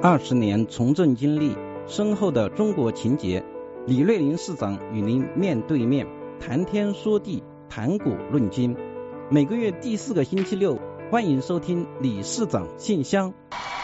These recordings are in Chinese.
20年从政经历，深厚的中国情结，李瑞麟市长与您面对面谈天说地，谈古论今。每个月第4个星期六，欢迎收听李市长信箱。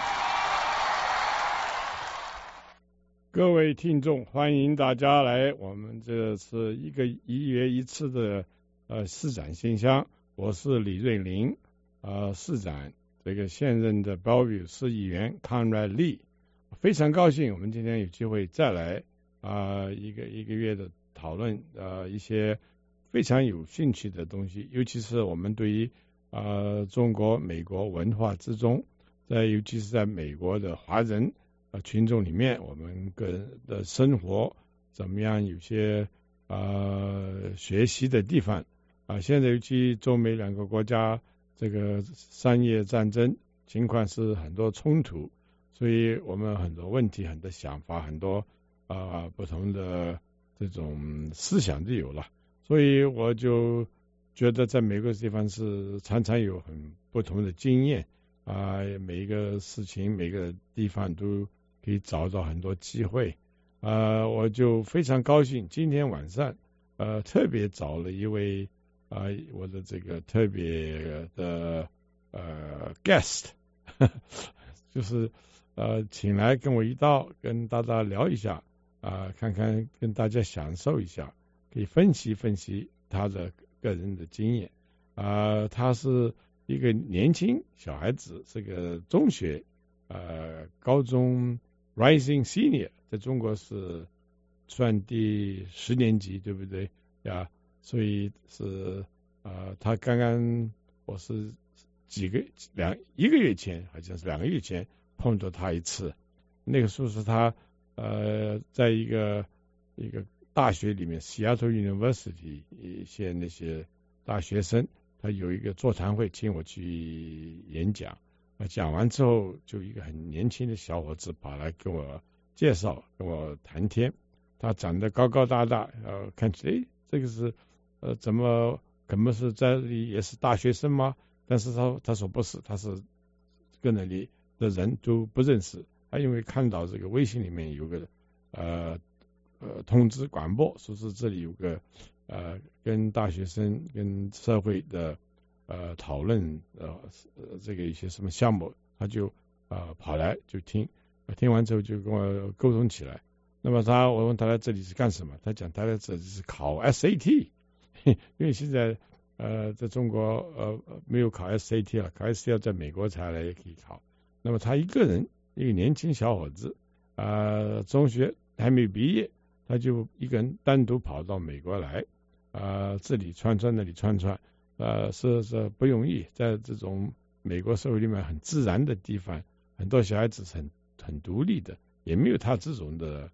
各位听众，欢迎大家来我们这是一月一次的市长信箱。我是李瑞麟市长，这个现任的Bellevue市议员 Conrad Lee， 非常高兴我们今天有机会再来一个月的讨论一些非常有兴趣的东西，尤其是我们对于中国美国文化之中，尤其是在美国的华人群众里面，我们个人的生活怎么样，有些学习的地方现在尤其中美两个国家这个商业战争情况是很多冲突，所以我们很多问题、很多想法、很多不同的这种思想都有了，所以我就觉得在美国地方是常常有很不同的经验每一个事情、每个地方都可以找到很多机会我就非常高兴，今天晚上特别找了一位我的这个特别的guest 就是请来跟我一道跟大家聊一下看看跟大家享受一下，可以分析分析他的个人的经验他是一个年轻小孩子，是个中学高中 rising senior， 在中国是算第10年级，对不对呀？所以是他刚刚我是一个月前，好像是2个月前碰到他一次，那个时候是他在一个大学里面 Seattle University 一些那些大学生，他有一个座谈会请我去演讲讲完之后，就一个很年轻的小伙子跑来跟我介绍，跟我谈天，他长得高高大大看起来这个是怎么可能是在这里也是大学生吗？但是他说不是，他是跟那里的人都不认识，他因为看到这个微信里面有个通知广播，说是这里有个跟大学生跟社会的讨论这个一些什么项目，他就跑来就听完之后就跟我沟通起来。那么我问他来这里是干什么，他讲他来这里是考 SAT， 因为现在在中国没有考 SAT 了，考 SAT 要在美国才来也可以考。那么他一个年轻小伙子中学还没有毕业，他就一个人单独跑到美国来这里串那里串是不容易，在这种美国社会里面很自然的地方，很多小孩子是很独立的，也没有他这种的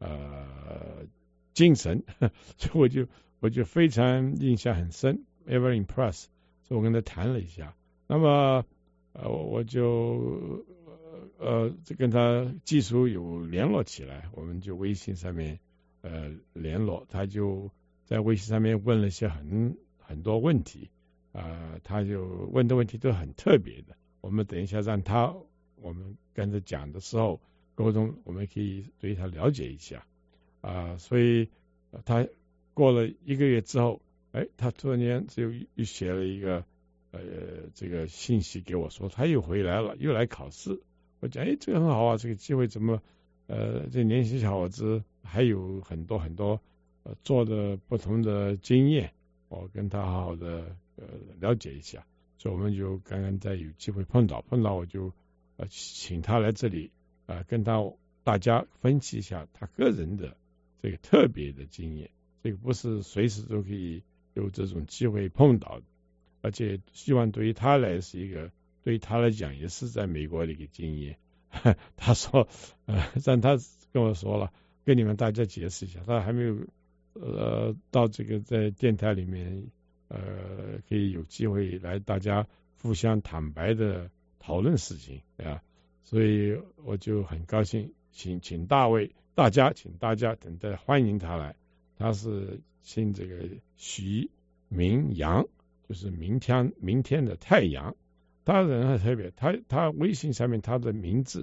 精神所以我就非常印象很深 ever impressed， 所以我跟他谈了一下。那么我就跟他技术有联络起来，我们就微信上面联络，他就在微信上面问了一些很多问题他就问的问题都很特别的，我们等一下让我们跟他讲的时候沟通，我们可以对他了解一下所以他过了1个月之后他突然间就又写了一个这个信息给我说他又回来了，又来考试。我讲这个很好这个机会怎么这年轻小伙子还有很多做的不同的经验，我跟他好好的了解一下，所以我们就刚刚在有机会碰到我就请他来这里跟大家分析一下他个人的这个特别的经验，这个不是随时都可以有这种机会碰到的，而且希望对于他来讲也是在美国的一个经验他说让他跟我说了，跟你们大家解释一下，他还没有到这个在电台里面可以有机会来大家互相坦白的讨论事情所以我就很高兴请大家等待欢迎他来。他是姓这个徐明阳，就是明天的太阳。他人很特别，他微信上面他的名字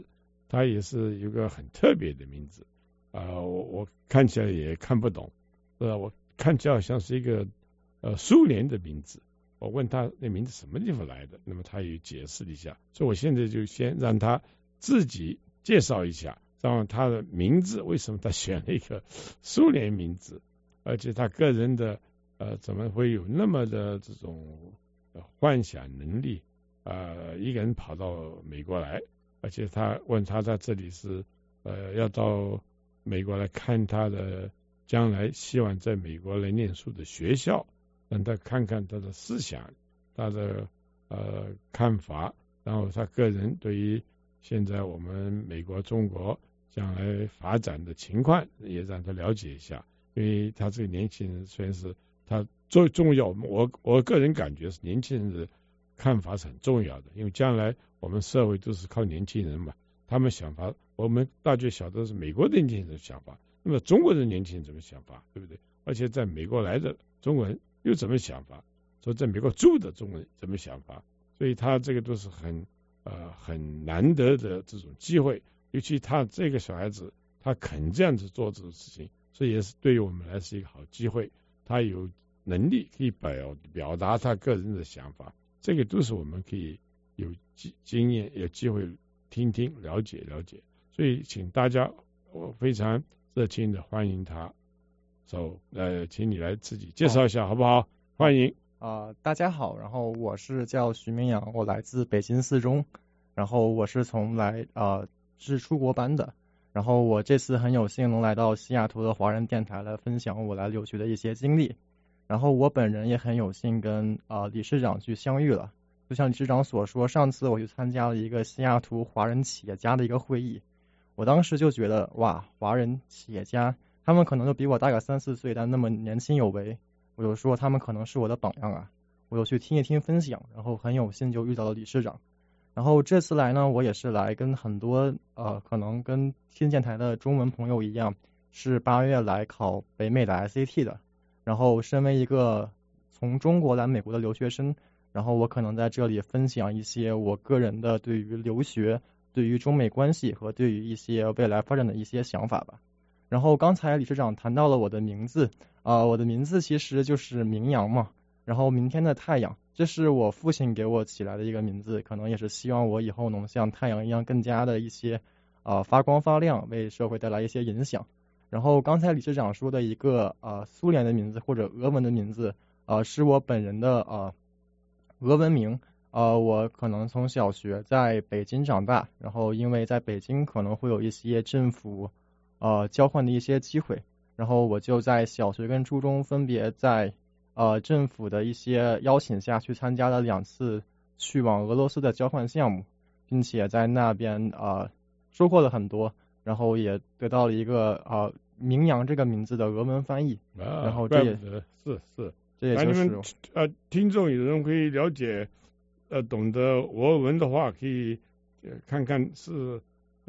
他也是有个很特别的名字我看起来也看不懂，我看起来好像是一个苏联的名字。我问他那名字什么地方来的，那么他也解释了一下，所以我现在就先让他自己介绍一下，让他的名字为什么他选了一个苏联名字，而且他个人的怎么会有那么的这种幻想能力一个人跑到美国来，而且他问他在这里是要到美国来看他的将来希望在美国来念书的学校，让他看看他的思想，他的看法，然后他个人对于现在我们美国中国将来发展的情况也让他了解一下。因为他这个年轻人虽然是他最重要，我个人感觉是年轻人的看法是很重要的，因为将来我们社会都是靠年轻人嘛，他们想法我们大概晓得是美国的年轻人的想法，那么中国的年轻人怎么想法，对不对？而且在美国来的中国人又怎么想法，说在美国住的中国人怎么想法，所以他这个都是很难得的这种机会，尤其他这个小孩子他肯这样子做这种事情，所以也是对于我们来是一个好机会，他有能力可以表达他个人的想法，这个都是我们可以有经验有机会听听了解，所以请大家我非常热情的欢迎他，请你来自己介绍一下好不好？欢迎。 大家好，然后我是叫徐明阳，我来自北京四中，然后我是是出国班的，然后我这次很有幸能来到西雅图的华人电台来分享我来留学的一些经历，然后我本人也很有幸跟理事长去相遇了，就像理事长所说，上次我去参加了一个西雅图华人企业家的一个会议，我当时就觉得哇，华人企业家他们可能就比我大个3-4岁，但那么年轻有为，我就说他们可能是我的榜样啊，我就去听一听分享，然后很有幸就遇到了理事长。然后这次来呢，我也是来跟很多可能跟听电台的中文朋友一样，是8月来考北美的 SAT 的。然后身为一个从中国来美国的留学生，然后我可能在这里分享一些我个人的对于留学、对于中美关系和对于一些未来发展的一些想法吧。然后刚才理事长谈到了我的名字，我的名字其实就是明阳嘛，然后明天的太阳，这是我父亲给我起来的一个名字，可能也是希望我以后能像太阳一样更加的一些发光发亮，为社会带来一些影响。然后刚才理事长说的一个苏联的名字或者俄文的名字，是我本人的俄文名。我可能从小学在北京长大，然后因为在北京可能会有一些政府交换的一些机会，然后我就在小学跟初中分别在政府的一些邀请下去参加了2次去往俄罗斯的交换项目，并且在那边收获了很多，然后也得到了一个明阳这个名字的俄文翻译，然后这也是这也就是你们听众有人可以了解懂得俄文的话，可以看看是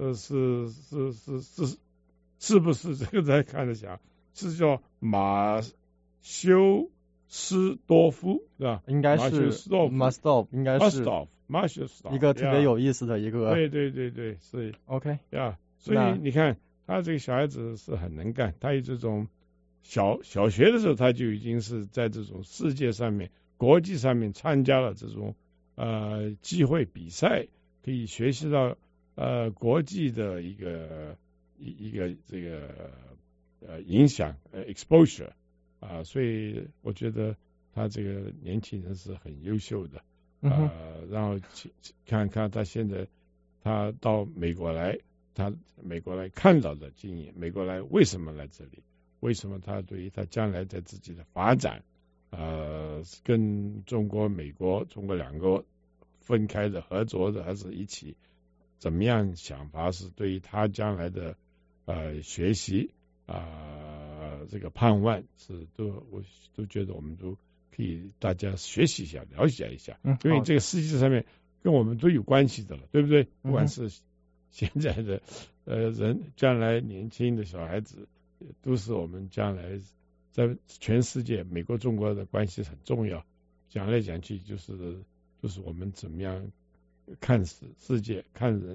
不是这个才看得下，是叫马修斯多夫是吧？ 应该是 Mastov， 应该是马修斯一个特别有意思的一个， 对，是 OK 呀，所以你看他这个小孩子是很能干，他有这种小学的时候他就已经是在这种世界上面国际上面参加了这种机会比赛，可以学习到国际的一个这个影响exposure 所以我觉得他这个年轻人是很优秀的然后看看他现在他到美国来，他美国来看到的经验，美国来为什么来这里，为什么他对于他将来在自己的发展跟中国美国中国2个分开的合作的还是一起，怎么样想法是对于他将来的学习这个盼望是我都觉得我们都可以大家学习一下了解一下，因为这个世界上面跟我们都有关系的了，对不对？不管是现在的人，将来年轻的小孩子，都是我们将来在全世界美国中国的关系很重要，讲来讲去就是我们怎么样看世界看人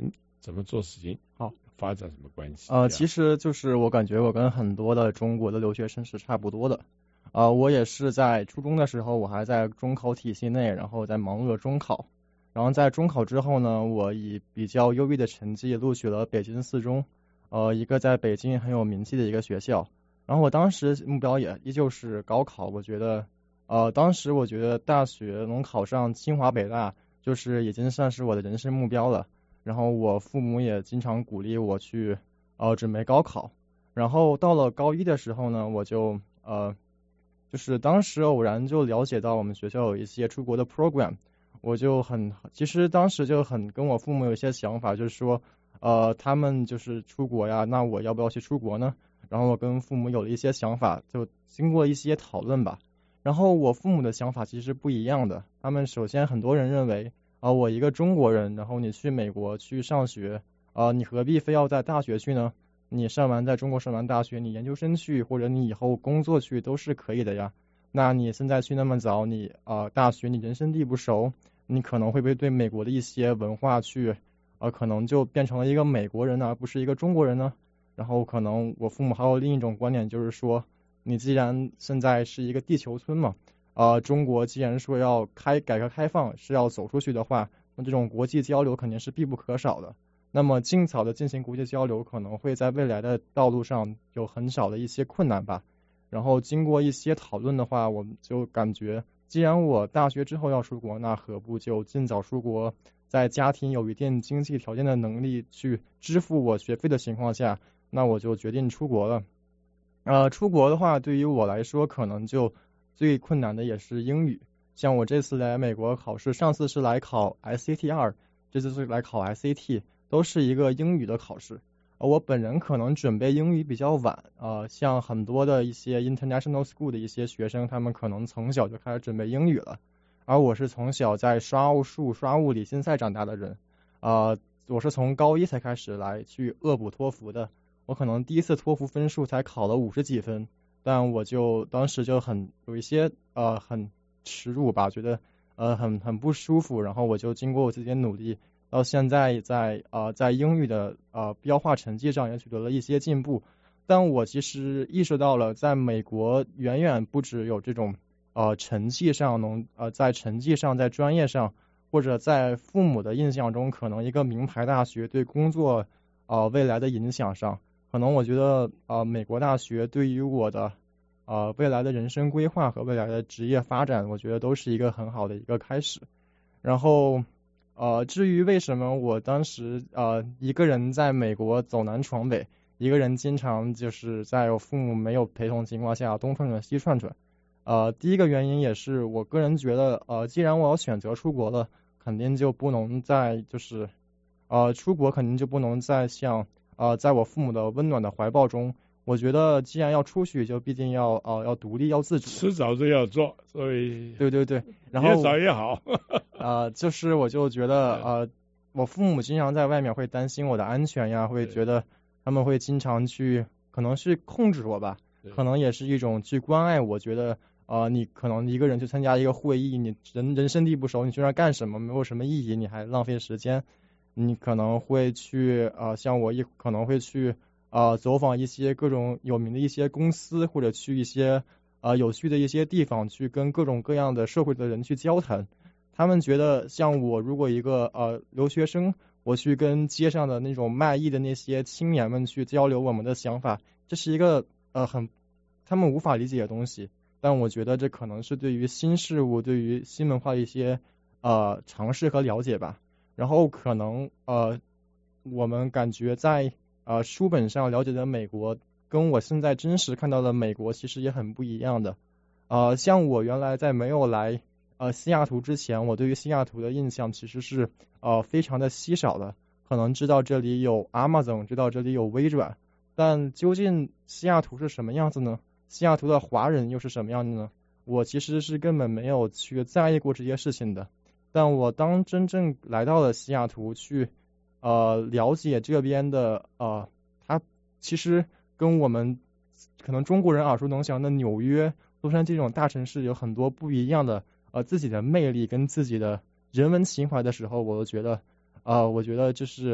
怎么做事情， 好， 发展什么关系？ 其实就是我感觉我跟很多的中国的留学生是差不多的。我也是在初中的时候，我还在中考体系内，然后在忙碌着中考。然后在中考之后呢，我以比较优异的成绩录取了北京四中，一个在北京很有名气的一个学校。然后我当时目标也依旧是高考，我觉得，当时我觉得大学能考上清华北大，就是已经算是我的人生目标了。然后我父母也经常鼓励我去，准备高考。然后到了高一的时候呢，我就就是当时偶然就了解到我们学校有一些出国的 program，我就其实当时就很跟我父母有一些想法，就是说，他们就是出国呀，那我要不要去出国呢？然后我跟父母有了一些想法，就经过一些讨论吧。然后我父母的想法其实不一样的，他们首先很多人认为，我一个中国人，然后你去美国去上学，你何必非要在大学去呢？你在中国上完大学，你研究生去，或者你以后工作去都是可以的呀。那你现在去那么早，你大学你人生地不熟，你可能会不会对美国的一些文化去可能就变成了一个美国人呢，而不是一个中国人呢？然后可能我父母还有另一种观点，就是说，你既然现在是一个地球村嘛，中国既然说要改革开放是要走出去的话，那这种国际交流肯定是必不可少的。那么尽早的进行国际交流，可能会在未来的道路上有很少的一些困难吧。然后经过一些讨论的话，我们就感觉，既然我大学之后要出国，那何不就尽早出国，在家庭有一定经济条件的能力去支付我学费的情况下，那我就决定出国了。出国的话，对于我来说，可能就最困难的也是英语。像我这次来美国考试，上次是来考 SAT2，这次是来考 SAT，都是一个英语的考试。我本人可能准备英语比较晚，像很多的一些 international school 的一些学生，他们可能从小就开始准备英语了，而我是从小在刷奥数、刷物理竞赛长大的人，我是从高一才开始来去恶补托福的，我可能第一次托福分数才考了50几分，但我就当时就有一些很耻辱吧，觉得很不舒服，然后我就经过我自己的努力，到现在在英语的标化成绩上也取得了一些进步，但我其实意识到了，在美国远远不只有这种成绩上在成绩上，在专业上，或者在父母的印象中，可能一个名牌大学对工作未来的影响上，可能我觉得美国大学对于我的未来的人生规划和未来的职业发展，我觉得都是一个很好的一个开始。然后至于为什么我当时一个人在美国走南闯北，一个人经常就是在我父母没有陪同情况下东窜窜西窜窜，第一个原因也是我个人觉得既然我要选择出国了，肯定就不能再就是出国肯定就不能再像在我父母的温暖的怀抱中。我觉得既然要出去，就必定要独立，要自主， 迟早就要做，所以对，然后越早越好。 就是我就觉得我父母经常在外面会担心我的安全呀，会觉得他们会经常可能去控制我吧，可能也是一种去关爱我。觉得你可能一个人去参加一个会议，你人生地不熟，你去那干什么？没有什么意义，你还浪费时间。你可能会去像我可能会去走访一些各种有名的一些公司，或者去一些有趣的一些地方，去跟各种各样的社会的人去交谈。他们觉得像我如果一个留学生，我去跟街上的那种卖艺的那些青年们去交流我们的想法，这是一个他们无法理解的东西。但我觉得这可能是对于新事物、对于新文化的一些尝试和了解吧。然后可能我们感觉在书本上了解的美国，跟我现在真实看到的美国其实也很不一样的。像我原来在没有来西雅图之前，我对于西雅图的印象其实是非常的稀少的，可能知道这里有 Amazon， 知道这里有微软，但究竟西雅图是什么样子呢？西雅图的华人又是什么样的呢？我其实是根本没有去在意过这些事情的。但我当真正来到了西雅图去了解这边的它其实跟我们可能中国人耳熟能详的纽约、洛杉矶这种大城市有很多不一样的自己的魅力跟自己的人文情怀的时候，我觉得就是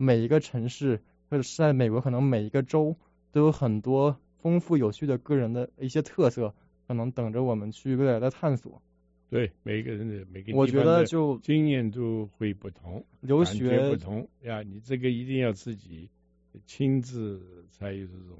每一个城市或者是在美国可能每一个州都有很多丰富有趣的个人的一些特色，可能等着我们去未来的探索。 对，每个人的每个地方的我觉得就经验都会不同， 留感觉不学同呀。你这个一定要自己亲自才有这种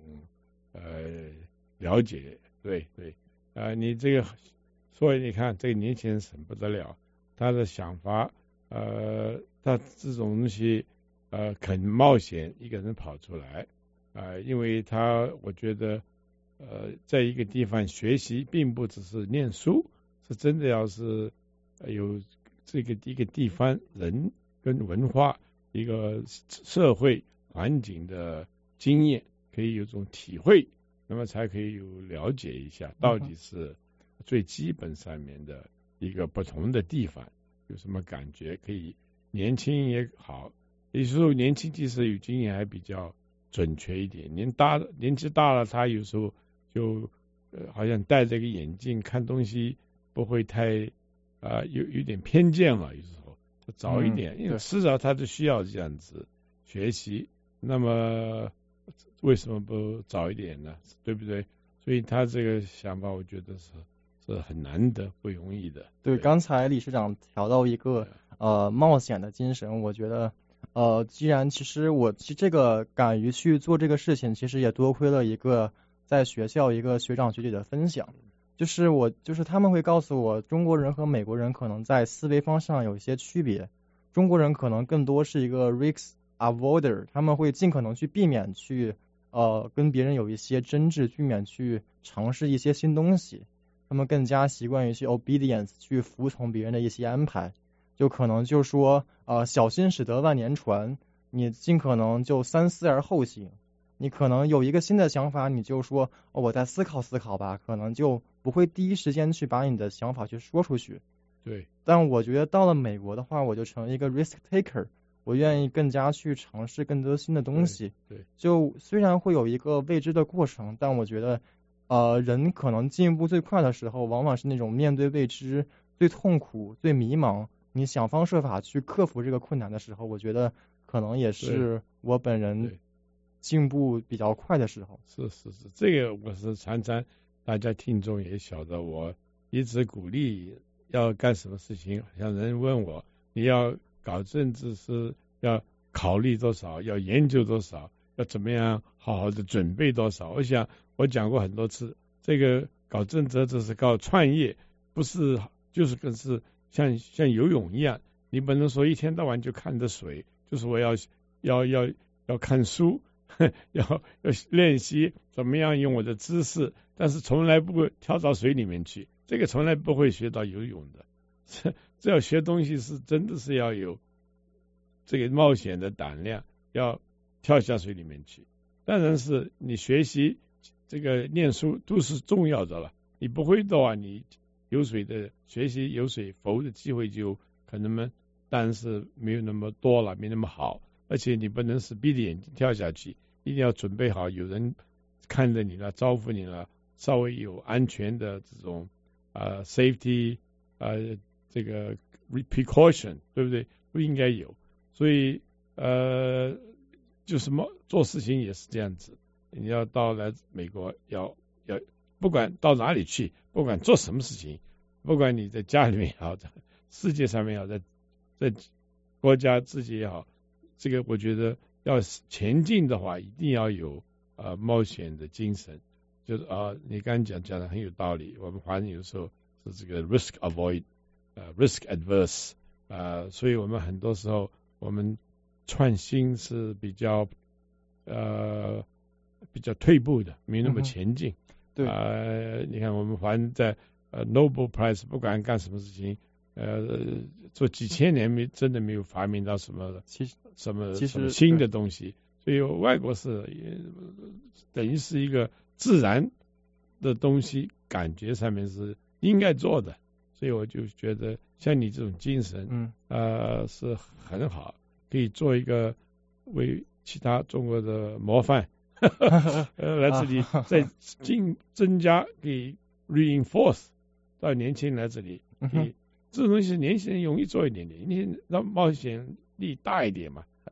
了解。对对你这个，所以你看这个年轻人很不得了，他的想法他这种东西肯冒险一个人跑出来因为我觉得在一个地方学习并不只是念书，是真的要是有这个一个地方人跟文化一个社会环境的经验，可以有种体会，那么才可以有了解一下到底是最基本上面的一个不同的地方有什么感觉，可以年轻也好，有时候年轻其实有经验还比较准确一点，年纪大了他有时候就好像戴着个眼镜看东西不会太有点偏见了，有时候早一点，因为迟早他就需要这样子学习，那么为什么不早一点呢？对不对？所以他这个想法我觉得是很难得不容易的。 对，刚才理事长调到一个冒险的精神，我觉得既然其实这个敢于去做这个事情，其实也多亏了一个在学校一个学长学姐的分享，就是他们会告诉我，中国人和美国人可能在思维方向有一些区别，中国人可能更多是一个 risk avoider， 他们会尽可能去避免去跟别人有一些争执，避免去尝试一些新东西，他们更加习惯于去 obedience， 去服从别人的一些安排，就可能就说小心驶得万年船，你尽可能就三思而后行。你可能有一个新的想法，你就说我再思考思考吧，可能就不会第一时间去把你的想法去说出去。 对。 但我觉得到了美国的话，我就成了一个 risk taker， 我愿意更加去尝试更多新的东西。 对。 就虽然会有一个未知的过程，但我觉得人可能进步最快的时候，往往是那种面对未知最痛苦、最迷茫，你想方设法去克服这个困难的时候，我觉得可能也是我本人进步比较快的时候。 是，这个我是常常大家听众也晓得，我一直鼓励要干什么事情，像人问我你要搞政治是要考虑多少，要研究多少，要怎么样好好的准备多少。我想我讲过很多次，这个搞政治这是搞创业，不是就是跟是像游泳一样，你不能说一天到晚就看着水，就是我要看书要练习怎么样用我的知识，但是从来不会跳到水里面去，这个从来不会学到游泳的。这要学东西是真的是要有这个冒险的胆量，要跳下水里面去。当然是你学习这个念书都是重要的了，你不会的话，你学习游水浮的机会就可能但是没有那么多了，没那么好，而且你不能是闭着眼睛跳下去，一定要准备好有人看着你了，招呼你了，稍微有安全的这种safety这个 precaution， 对不对？不应该有。所以就什么做事情也是这样子，你要到来美国要不管到哪里去，不管做什么事情，不管你在家里面也好，在世界上面也好，在国家自己也好，这个我觉得要前进的话，一定要有冒险的精神。就是你刚刚讲的很有道理。我们华人有时候是这个 risk risk adverse 所以我们很多时候我们创新是比较退步的，没那么前进。 对你看我们华人在Nobel Prize 不管干什么事情做几千年真的没有发明到什么新的东西，所以外国是等于是一个自然的东西，感觉上面是应该做的，所以我就觉得像你这种精神是很好，可以做一个为其他中国的模范来这里再增加给 reinforce 到年轻人来这里这种东西年轻人容易做一点点，你让冒险力大一点嘛，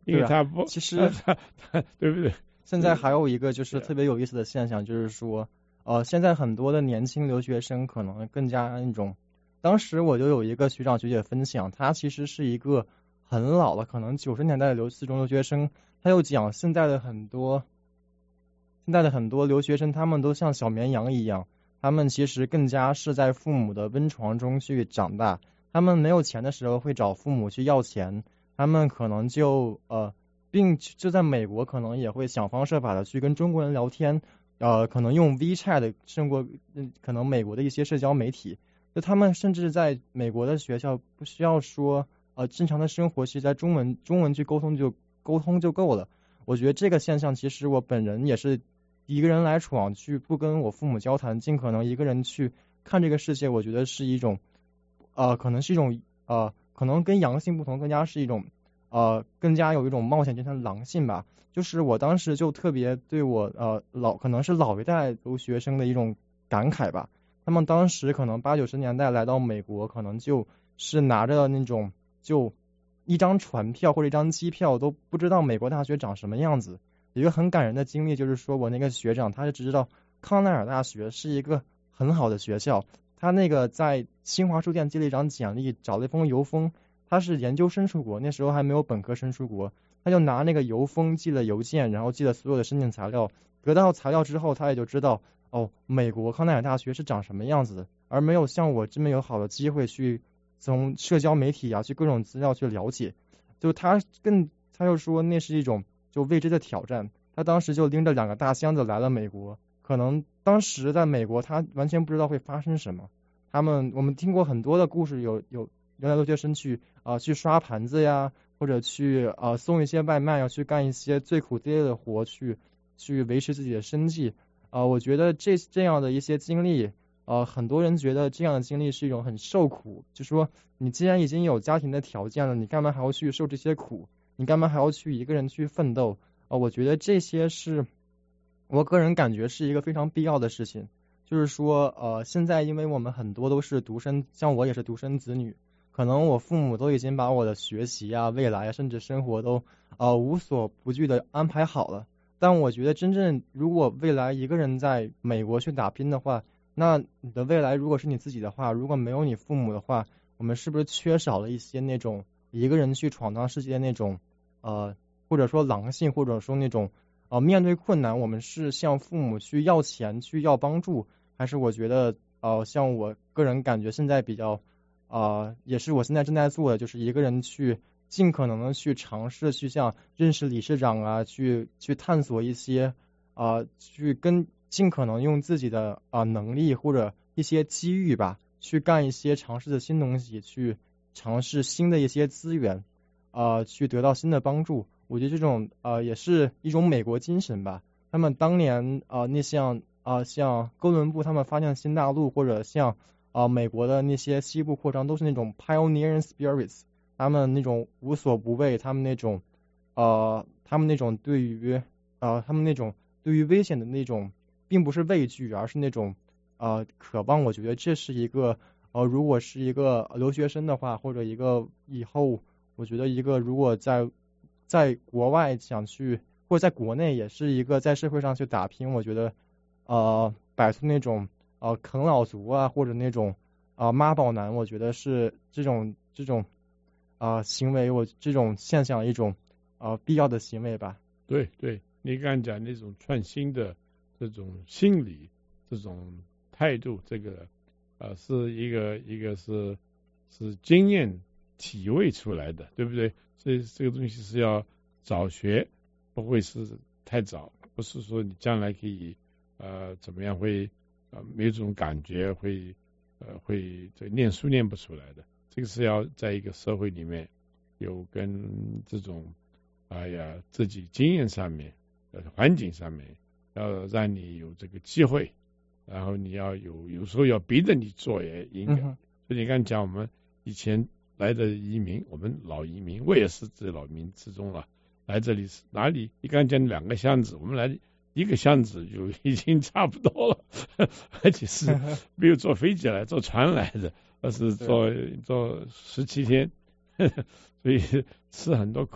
因为他不， 其实他对不对？ 现在还有一个就是特别有意思的现象，就是说，现在很多的年轻留学生可能更加那种，当时我就有一个学长学姐分享，他其实是一个很老了，可能90年代的四中留学生，他又讲现在的很多留学生，他们都像小绵羊一样，他们其实更加是在父母的温床中去长大，他们没有钱的时候会找父母去要钱，他们可能并就在美国可能也会想方设法的去跟中国人聊天，可能用 WeChat 胜过可能美国的一些社交媒体，就他们甚至在美国的学校不需要说正常的生活是在中文去沟通就够了。我觉得这个现象其实我本人也是一个人来闯，去不跟我父母交谈，尽可能一个人去看这个世界，我觉得是一种可能是一种可能跟阳性不同，更加是一种更加有一种冒险精神的狼性吧。就是我当时就特别对我可能是老一代留学生的一种感慨吧。他们当时可能80、90年代来到美国，可能就是拿着那种就一张船票或者一张机票都不知道美国大学长什么样子。有一个很感人的经历，就是说我那个学长他就只知道康奈尔大学是一个很好的学校，他那个在新华书店寄了一张简历，找了一封邮封，他是研究生出国，那时候还没有本科生出国，他就拿那个邮封寄了邮件，然后寄了所有的申请材料，得到材料之后他也就知道美国康奈尔大学是长什么样子的，而没有像我这么有好的机会去从社交媒体去各种资料去了解。就他就说那是一种就未知的挑战，他当时就拎着2个大箱子来了美国，可能当时在美国他完全不知道会发生什么。我们听过很多的故事，有原来留学生去刷盘子呀，或者去送一些外卖，要去干一些最苦最累的活，去维持自己的生计。我觉得这样的一些经历，很多人觉得这样的经历是一种很受苦，就说你既然已经有家庭的条件了，你干嘛还要去受这些苦？你干嘛还要去一个人去奋斗？我觉得这些是我个人感觉是一个非常必要的事情。就是说现在因为我们很多都是独生，像我也是独生子女，可能我父母都已经把我的学习未来甚至生活都无所不惧的安排好了。但我觉得真正如果未来一个人在美国去打拼的话，那你的未来如果是你自己的话，如果没有你父母的话，我们是不是缺少了一些那种一个人去闯荡世界的那种或者说狼性，或者说那种面对困难我们是向父母去要钱去要帮助，还是我觉得像我个人感觉现在比较也是我现在正在做的，就是一个人去尽可能的去尝试去像认识理事长去探索一些去尽可能用自己的能力或者一些机遇吧，去干一些尝试的新东西，去尝试新的一些资源去得到新的帮助。我觉得这种也是一种美国精神吧。他们当年那像哥伦布他们发现新大陆，或者像美国的那些西部扩张，都是那种 pioneering spirits， 他们那种无所不畏，他们那种对于危险的那种并不是畏惧，而是那种渴望。我觉得这是一个如果是一个留学生的话，或者一个以后我觉得一个如果在国外想去，或者在国内也是一个在社会上去打拼，我觉得摆脱那种啃老族或者那种妈宝男，我觉得是这种行为，这种现象一种必要的行为吧。 对，你刚才讲那种创新的这种心理，这种态度，这个是一个是经验体味出来的，对不对？所以这个东西是要早学，不会是太早，不是说你将来可以怎么样会没有这种感觉，会这念书念不出来的。这个是要在一个社会里面有跟这种自己经验上面环境上面要让你有这个机会，然后你要有时候要逼着你做也应该。所以你刚才讲我们以前来的移民，我们老移民，我也是这老移民之中了。来这里是哪里？你刚才讲2个箱子，我们来1个箱子就已经差不多了，而且是没有坐飞机来，坐船来的，而是坐17天，所以吃很多苦。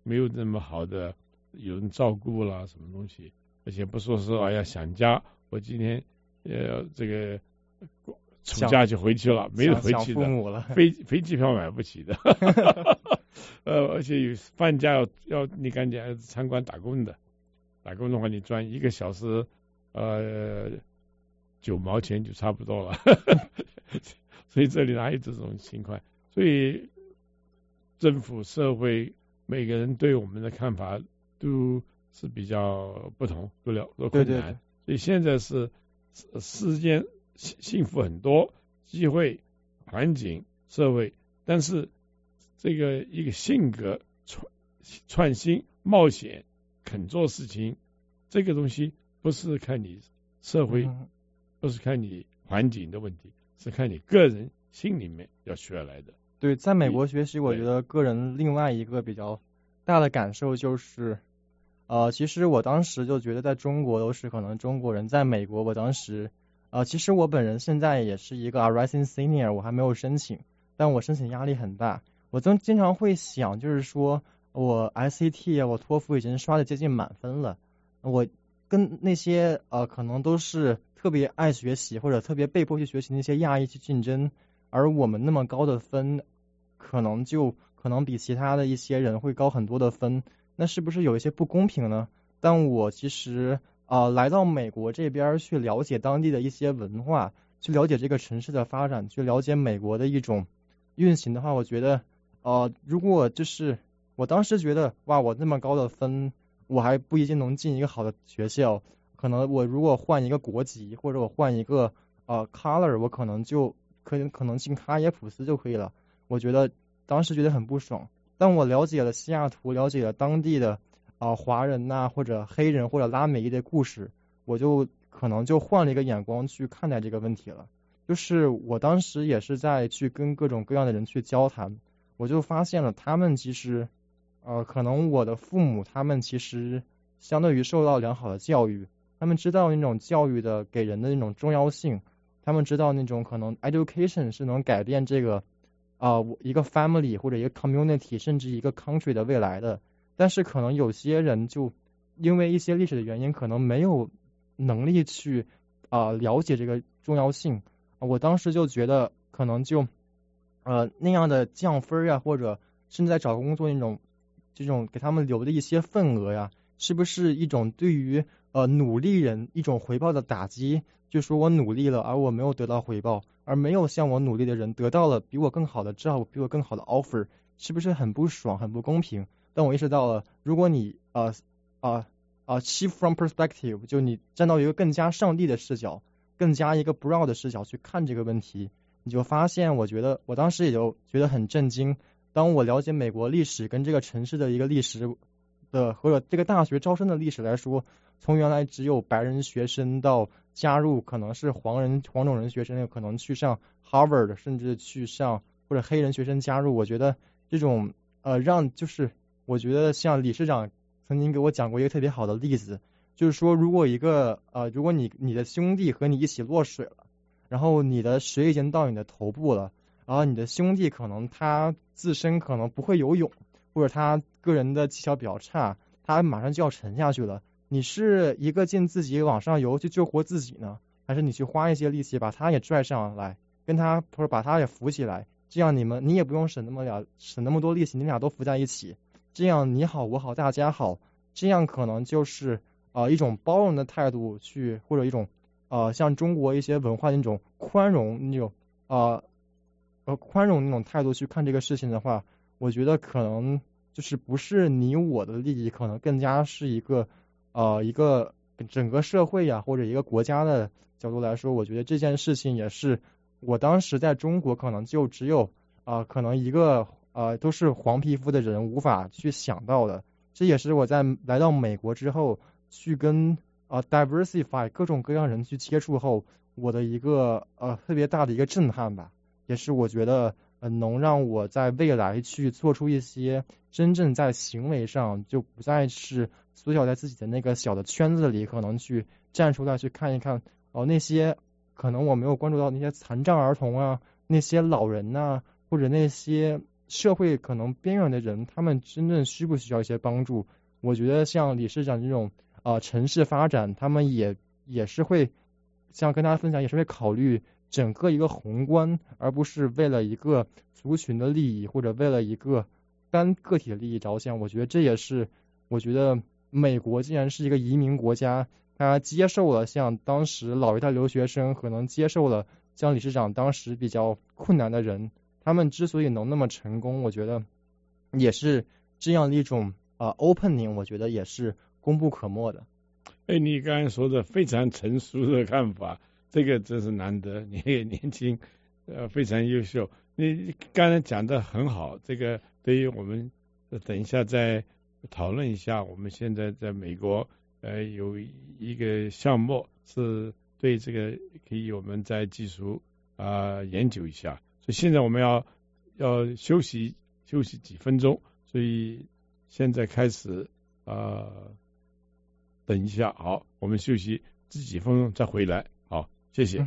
没有那么好的有人照顾啦，什么东西，而且不说是想家，我今天这个暑假就回去了，没得回去的， 父母了， 飞机票买不起的，而且有放假要你赶紧参观打工的话，你赚1个小时9毛钱就差不多了，所以这里哪有这种情况？所以政府、社会每个人对我们的看法都是比较不同，都困难。 对， 所以现在是世间幸福很多，机会、环境、社会，但是这个一个性格创新、冒险、肯做事情，这个东西不是看你社会，不是看你环境的问题，是看你个人心里面要学来的。 对，在美国学习，我觉得个人另外一个比较大的感受就是，其实我当时就觉得在中国都是可能中国人，在美国我当时，其实我本人现在也是一个 rising senior， 我还没有申请，但我申请压力很大，我经常会想，就是说我 SAT 我托福已经刷的接近满分了，我跟那些可能都是特别爱学习或者特别被迫去学习那些亚裔去竞争，而我们那么高的分，可能比其他的一些人会高很多的分，那是不是有一些不公平呢？但我其实来到美国这边去了解当地的一些文化，去了解这个城市的发展，去了解美国的一种运行的话，我觉得如果就是我当时觉得哇，我那么高的分，我还不一定能进一个好的学校，可能我如果换一个国籍或者我换一个color， 我可能就可能进哈耶普斯就可以了。我觉得当时觉得很不爽，但我了解了西雅图，了解了当地的华人呐、或者黑人或者拉美裔的故事，我就可能就换了一个眼光去看待这个问题了。就是我当时也是在去跟各种各样的人去交谈，我就发现了他们其实可能我的父母他们其实相对于受到良好的教育，他们知道那种教育的给人的那种重要性，他们知道那种可能 education 是能改变这个一个 family 或者一个 community 甚至一个 country 的未来的，但是可能有些人就因为一些历史的原因，可能没有能力去了解这个重要性。我当时就觉得可能就那样的降分呀，或者甚至在找工作这种给他们留的一些份额呀，是不是一种对于努力人一种回报的打击？就说我努力了，而我没有得到回报，而没有像我努力的人得到了比我更好的照顾，比我更好的 offer， 是不是很不爽，很不公平？但我意识到了，如果你shift from perspective， 就你站到一个更加上帝的视角，更加一个 broad 的视角去看这个问题，你就发现，我觉得我当时也就觉得很震惊。当我了解美国历史跟这个城市的一个历史的或者这个大学招生的历史来说，从原来只有白人学生到加入可能是黄种人学生，有可能去上 Harvard， 甚至去上或者黑人学生加入，我觉得这种就是我觉得像理事长曾经给我讲过一个特别好的例子，就是说如果如果你的兄弟和你一起落水了，然后你的水已经到你的头部了，然后你的兄弟可能他自身可能不会游泳，或者他个人的技巧比较差，他马上就要沉下去了。你是一个尽自己往上游去救活自己呢，还是你去花一些力气把他也拽上来，跟他或者把他也扶起来？这样你也不用省那么多力气，你俩都扶在一起，这样你好我好大家好，这样可能就是一种包容的态度去，或者一种像中国一些文化的那种宽容那种宽容那种态度去看这个事情的话，我觉得可能就是不是你我的利益，可能更加是一个整个社会呀或者一个国家的角度来说，我觉得这件事情也是我当时在中国可能就只有可能一个都是黄皮肤的人无法去想到的。这也是我在来到美国之后去跟diversify 各种各样人去接触后，我的一个特别大的一个震撼吧，也是我觉得能让我在未来去做出一些真正在行为上就不再是缩小在自己的那个小的圈子里，可能去站出来去看一看那些可能我没有关注到那些残障儿童啊，那些老人呐，或者那些社会可能边缘的人，他们真正需不需要一些帮助？我觉得像理事长这种城市发展，他们也是会像跟大家分享，也是会考虑整个一个宏观，而不是为了一个族群的利益或者为了一个单个体的利益着想。我觉得这也是我觉得美国既然是一个移民国家，他接受了像当时老一代留学生可能接受了像理事长当时比较困难的人，他们之所以能那么成功，我觉得也是这样的一种opening， 我觉得也是功不可没的。 你刚才说的非常成熟的看法，这个真是难得，你也年轻，非常优秀。你刚才讲的很好，这个对于我们等一下再讨论一下。我们现在在美国有一个项目是对这个可以我们再技术研究一下。所以现在我们要休息几分钟，所以现在开始等一下，好，我们休息几分钟再回来。好，谢谢。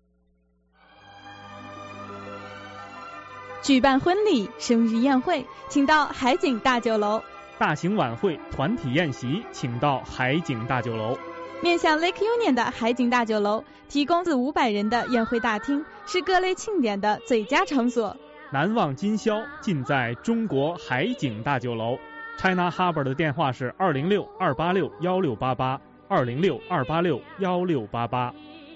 举办婚礼、生日宴会，请到海景大酒楼； 大型晚会、团体宴席，请到海景大酒楼。 面向 Lake Union 的海景大酒楼提供400-500人的宴会大厅，是各类庆典的最佳场所。 难忘今宵尽在中国海景大酒楼。China Harbor 的电话是206-286-1688，206-286-1688。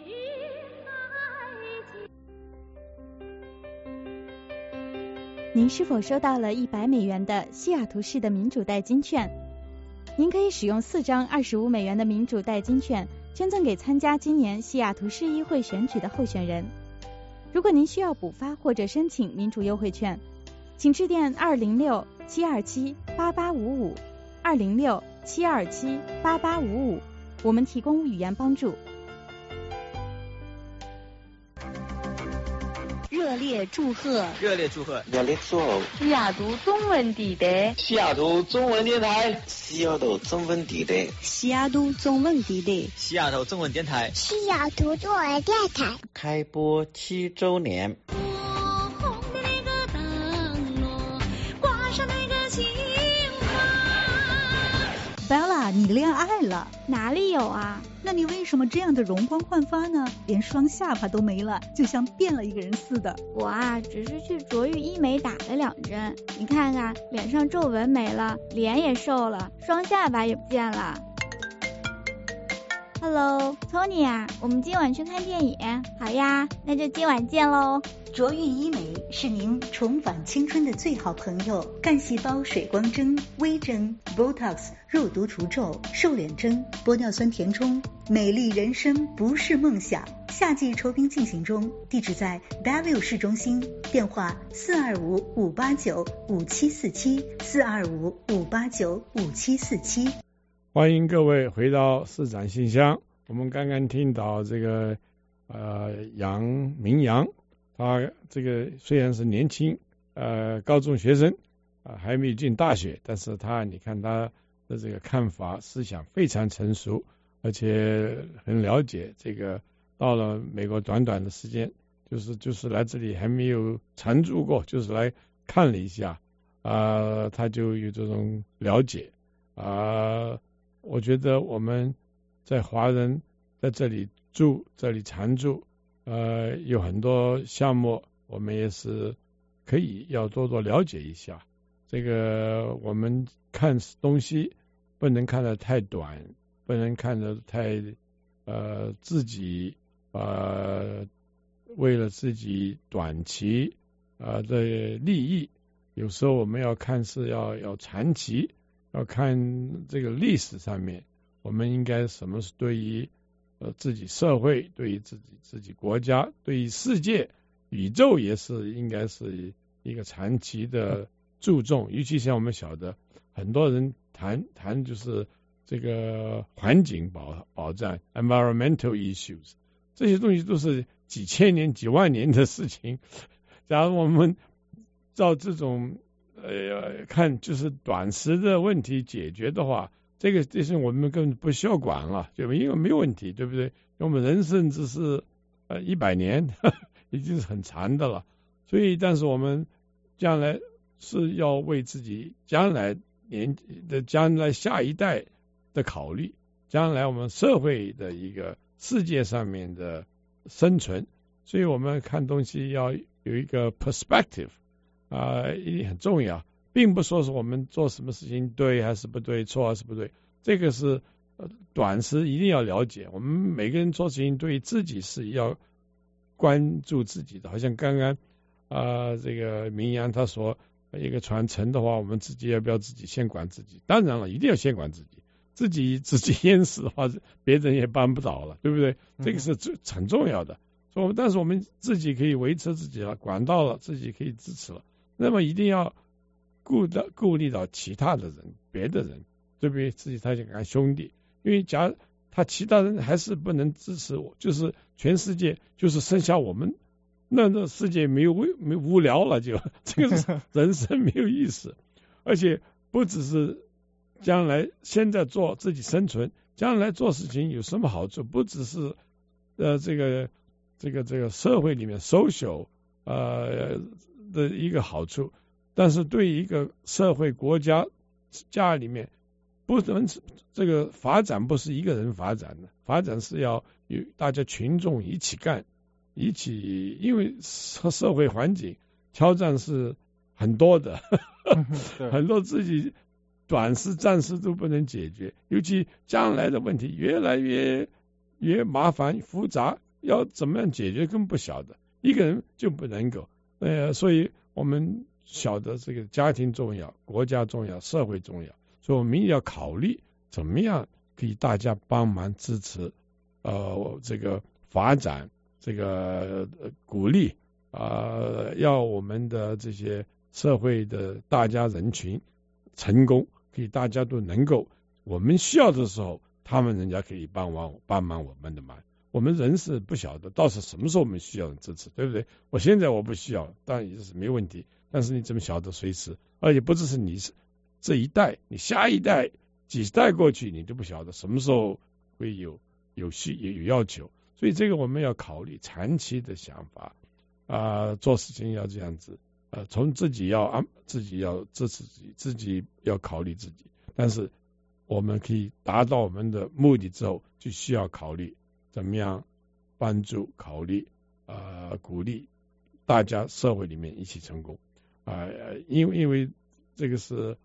您是否收到了$100的西雅图市的民主代金券？您可以使用4张$25的民主代金券捐赠给参加今年西雅图市议会选举的候选人。如果您需要补发或者申请民主优惠券，请致电206-727-8855 206-727-8855，我们提供语言帮助。 热烈祝贺！ 热烈祝贺！ 热烈祝贺！ 西雅图中文地带， 西雅图中文电台， 西雅图中文地带， 西雅图中文地带， 西雅图中文电台， 西雅图中文电台开播7周年。 Bella， 你恋爱了？ 哪里有啊？ 那你为什么这样的容光焕发呢？连双下巴都没了，就像变了一个人似的。 我啊，只是去卓越医美打了2针。你看看，脸上皱纹没了，脸也瘦了，双下巴也不见了。Hello， Tony 啊，我们今晚去看电影。好呀，那就今晚见喽。 卓越医美是您重返青春的最好朋友，干细胞水光针、微针、Botox、肉毒除皱、瘦脸针、玻尿酸填充，美丽人生不是梦想。夏季酬宾进行中，地址在 Bellevue 市中心，电话425-589-5747 425-589-5747。 欢迎各位回到市长信箱。我们刚刚听到这个明阳，他这个虽然是年轻高中学生还没进大学，但是你看他的这个看法思想非常成熟，而且很了解这个到了美国短短的时间，就是来这里还没有常住过，就是来看了一下他就有这种了解我觉得我们在华人在这里常住有很多项目，我们也是可以要多多了解一下。这个我们看东西不能看得太短，不能看得太自己为了自己短期的利益，有时候我们要看是要长期，要看这个历史上面，我们应该什么是对于自己社会，对于自己国家，对于世界宇宙也是应该是一个长期的注重。尤其像我们晓得很多人谈就是这个环境保障 environmental issues， 这些东西都是几千年几万年的事情。假如我们照这种看就是短时的问题解决的话，这些我们根本不需要管了，就因为没有问题，对不对？我们人生只是100年已经是很长的了，所以但是我们将来是要为自己将来下一代的考虑，将来我们社会的一个世界上面的生存，所以我们看东西要有一个 perspective 一定很重要，并不说是我们做什么事情对还是不对，错还是不对，这个是短时一定要了解。我们每个人做事情对自己是要关注自己的，好像刚刚这个明阳他说一个传承的话，我们自己要不要自己先管自己？当然了，一定要先管自己，自己淹死的话，别人也帮不倒了，对不对？这个是很重要的。但是我们自己可以维持自己了，管到了，自己可以支持了，那么一定要顾虑到其他的人，别的人，对不对？自己他就看兄弟，因为假如他其他人还是不能支持我，就是全世界就是剩下我们，那世界没无聊了，就这个是人生没有意思。而且不只是将来现在做自己生存，将来做事情有什么好处？不只是这个社会里面 social 的一个好处，但是对一个社会国家里面不能这个发展不是一个人发展的，发展是要有大家群众一起干，一起，因为社会环境挑战是很多的很多自己短时暂时都不能解决，尤其将来的问题越来越麻烦复杂，要怎么样解决更不晓得，一个人就不能够所以我们晓得这个家庭重要，国家重要，社会重要，所以我们也要考虑怎么样可以大家帮忙支持这个发展，这个鼓励要我们的这些社会的大家人群成功，可以大家都能够，我们需要的时候人家可以帮忙我们的忙。我们人是不晓得到是什么时候我们需要人支持，对不对？我现在我不需要，当然也是没问题，但是你怎么晓得随时？而且不只是你这一代，你下一代几代过去，你都不晓得什么时候会有要求，所以这个我们要考虑长期的想法做事情要这样子从自己要支持自己要考虑自己，但是我们可以达到我们的目的之后，就需要考虑怎么样帮助考虑鼓励大家社会里面一起成功因为这个是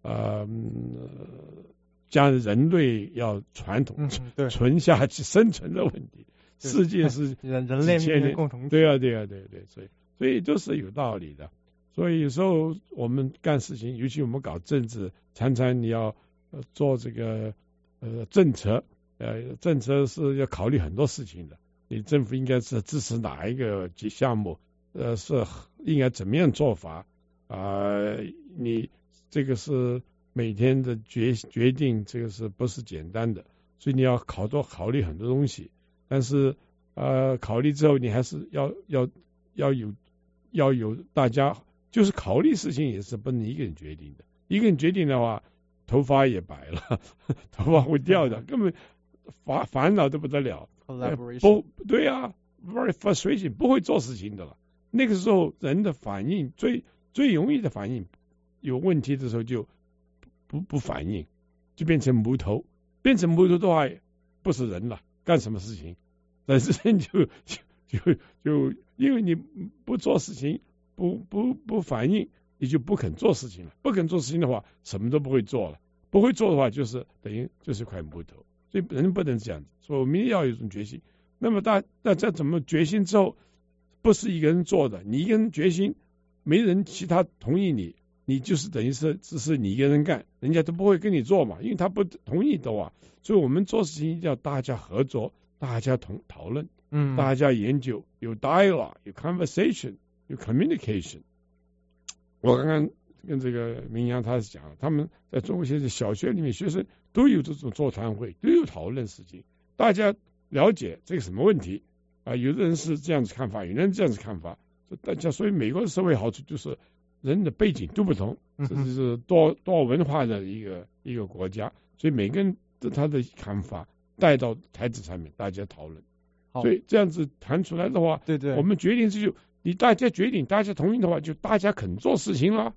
将人类要传统存下去生存的问题，世界是人类命运共同体， 对，所以都是有道理的。所以有时候我们干事情，尤其我们搞政治，常常你要做这个政策是要考虑很多事情的。你政府应该是支持哪一个项目是应该怎么样做法你这个是每天的决定，这个是不是简单的，所以你要考虑很多东西，但是考虑之后你还是要有大家，就是考虑事情也是不能一个人决定的，一个人决定的话头发也白了头发会掉的，根本烦恼得不得了对啊 very frustration， 不会做事情的了。那个时候人的反应最容易的反应，有问题的时候就不反应，就变成木头的话不是人了，干什么事情人生就因为你不做事情不反应，你就不肯做事情了，不肯做事情的话什么都不会做了，不会做的话就是等于就是块木头，所以人不能这样子，所以我们也要有一种决心。那么大家怎么决心之后，不是一个人做的，你一个人决心没人其他同意你就是等于是只是你一个人干，人家都不会跟你做嘛，因为他不同意的话，所以我们做事情一定要大家合作，大家讨论大家研究，有 dialogue， 有 conversation， 有 communication。 我刚刚跟这个明阳他是讲，他们在中国现在小学里面学生都有这种座谈会，都有讨论事情，大家了解这个什么问题有的人是这样子看法，有的人这样子看法，大家所以美国的社会好处就是人的背景都不同，这是多文化的一个国家，所以每个人他的看法带到台子上面大家讨论，所以这样子谈出来的话，对，我们决定就你大家决定，大家同意的话，就大家肯做事情了，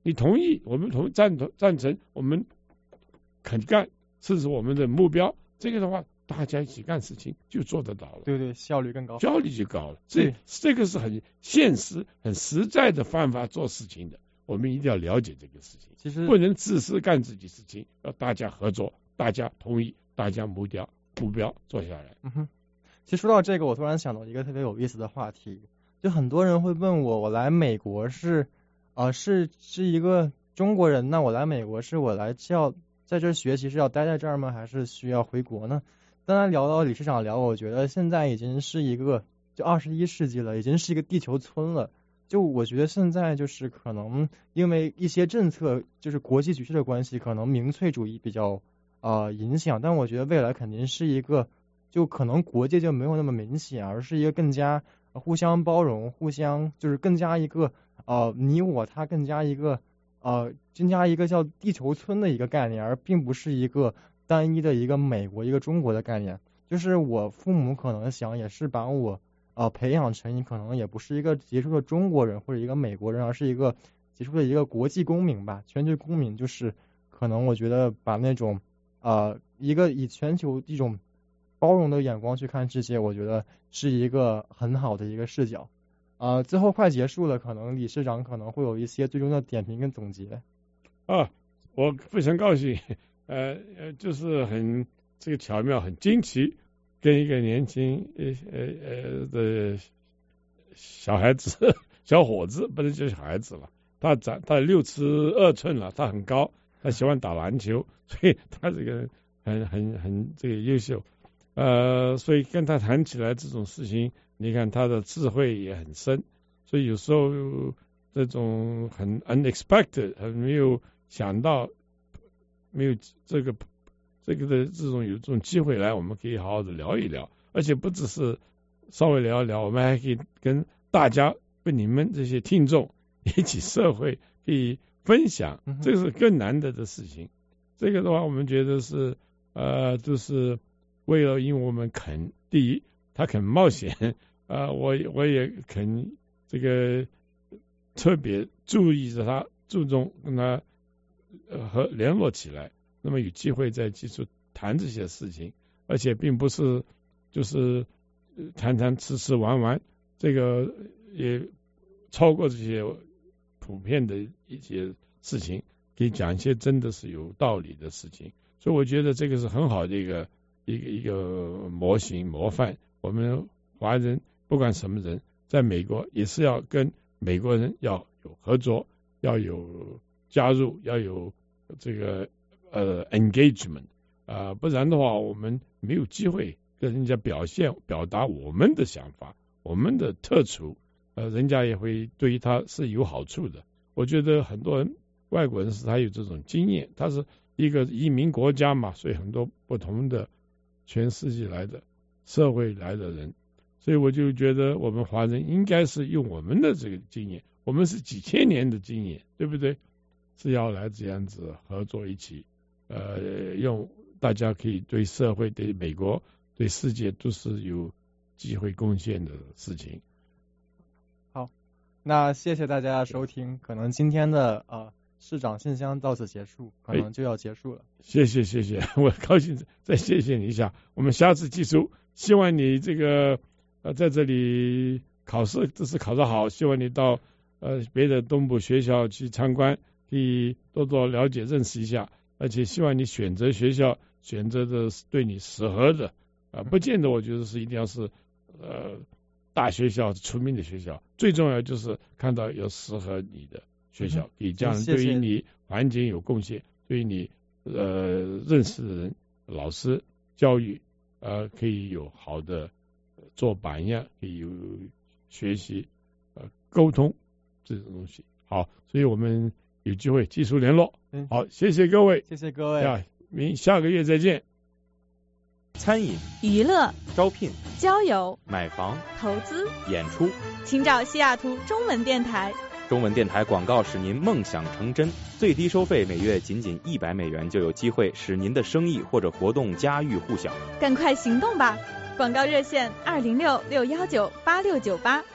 你同意，我们赞成，我们肯干，这是我们的目标。这个的话，大家一起干事情就做得到了。 对，效率更高， 效率就高了。这个是很现实、很实在的方法做事情的。我们一定要了解这个事情， 其实不能自私干自己事情，要大家合作，大家同意，大家目标做下来。 其实说到这个，我突然想到一个特别有意思的话题，就很多人会问我来美国是一个中国人，那我来美国是我来要在这学习，是要待在这儿吗？还是需要回国呢？当然聊到理事长聊，我觉得现在已经是一个就21世纪了，已经是一个地球村了。就我觉得现在就是可能因为一些政策，就是国际局势的关系，可能民粹主义比较影响，但我觉得未来肯定是一个，就可能国界就没有那么明显，而是一个更加互相包容，互相就是更加一个你我他更加一个叫地球村的一个概念，而并不是一个单一的一个美国一个中国的概念。就是我父母可能想也是把我培养成你可能也不是一个杰出的中国人或者一个美国人，而是一个杰出的一个国际公民吧，全球公民。就是可能我觉得把那种一个以全球一种包容的眼光去看世界，我觉得是一个很好的一个视角。最后快结束了，可能理事长可能会有一些最终的点评跟总结。 我非常高兴，就是很这个巧妙，很惊奇，跟一个年轻的小孩子、小伙子，不能叫小孩子了，他6尺2寸了，他很高，他喜欢打篮球，所以他这个很这个优秀。所以跟他谈起来这种事情，你看他的智慧也很深，所以有时候这种很 unexpected， 很没有想到，没有这个的这种有这种机会来，我们可以好好的聊一聊，而且不只是稍微聊一聊，我们还可以跟大家、跟你们这些听众一起社会可以分享，这个是更难得的事情。这个的话，我们觉得是就是为了，因为我们肯，第一，他肯冒险，我也肯这个特别注意着他，注重跟他和联络起来，那么有机会再继续谈这些事情，而且并不是就是谈吃玩，这个也超过这些普遍的一些事情，可以讲一些真的是有道理的事情，所以我觉得这个是很好的一个模型模范。我们华人不管什么人，在美国也是要跟美国人要有合作，要有加入，要有这个engagement， 不然的话我们没有机会跟人家表达我们的想法，我们的特殊，人家也会对他是有好处的。我觉得很多人外国人是他有这种经验，他是一个移民国家嘛，所以很多不同的全世界来的社会来的人，所以我就觉得我们华人应该是用我们的这个经验，我们是几千年的经验，对不对？是要来这样子合作一起，用大家可以对社会、对美国、对世界都是有机会贡献的事情。 好，那谢谢大家的收听，可能今天的市长信箱到此结束，可能就要结束了。 谢谢，我高兴再谢谢你一下，我们下次继续。希望你这个在这里考试这次考得好，希望你到别的东部学校去参观，可以多多了解认识一下，而且希望你选择学校选择的是对你适合的，不见得我觉得是一定要是大学校出名的学校，最重要就是看到有适合你的学校，可以这样对于你环境有贡献，对于你认识的人、老师、教育可以有好的做榜样，可以有学习沟通这种东西。好，所以我们有机会继续联络。好，谢谢各位， 谢谢各位， 下个月再见。 餐饮、 娱乐、 招聘、 交友、 买房、 投资、 演出， 请找西雅图中文电台。 中文电台广告使您梦想成真，最低收费每月仅$100就有机会使您的生意或者活动家喻户晓。 赶快行动吧！广告热线206-619-8698。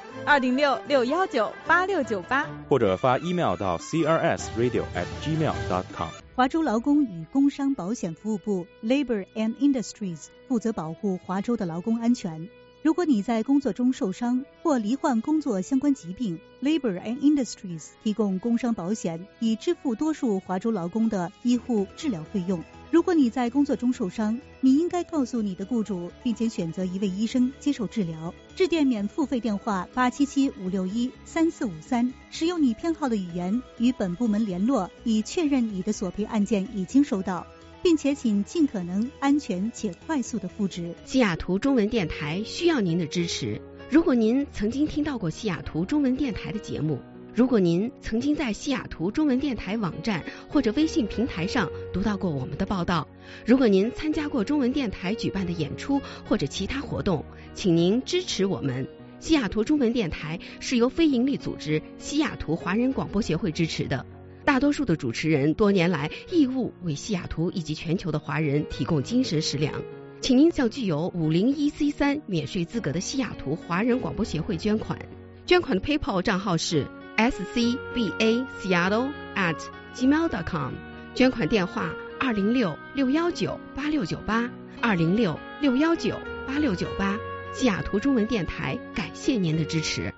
206-619-8698， 或者发 email 到 crsradio@gmail.com。 华州劳工与工伤保险服务部 Labor and Industries 负责保护华州的劳工安全。如果你在工作中受伤或罹患工作相关疾病， Labor and Industries 提供工伤保险，以支付多数华州劳工的医护治疗费用。如果你在工作中受伤，你应该告诉你的雇主，并且选择一位医生接受治疗。致电免付费电话877-561-3453，使用你偏好的语言与本部门联络，以确认你的索赔案件已经收到，并且请尽可能安全且快速的复职。 西雅图中文电台需要您的支持。如果您曾经听到过西雅图中文电台的节目，如果您曾经在西雅图中文电台网站或者微信平台上读到过我们的报道，如果您参加过中文电台举办的演出或者其他活动，请您支持我们。西雅图中文电台是由非营利组织西雅图华人广播协会支持的，大多数的主持人多年来义务为西雅图以及全球的华人提供精神食粮。请您向具有501C3免税资格的西雅图华人广播协会捐款，捐款的 PayPal 账号是scbaseattle@gmail.com， 捐款电话206-619-8698 206-619-8698。西雅图中文电台感谢您的支持。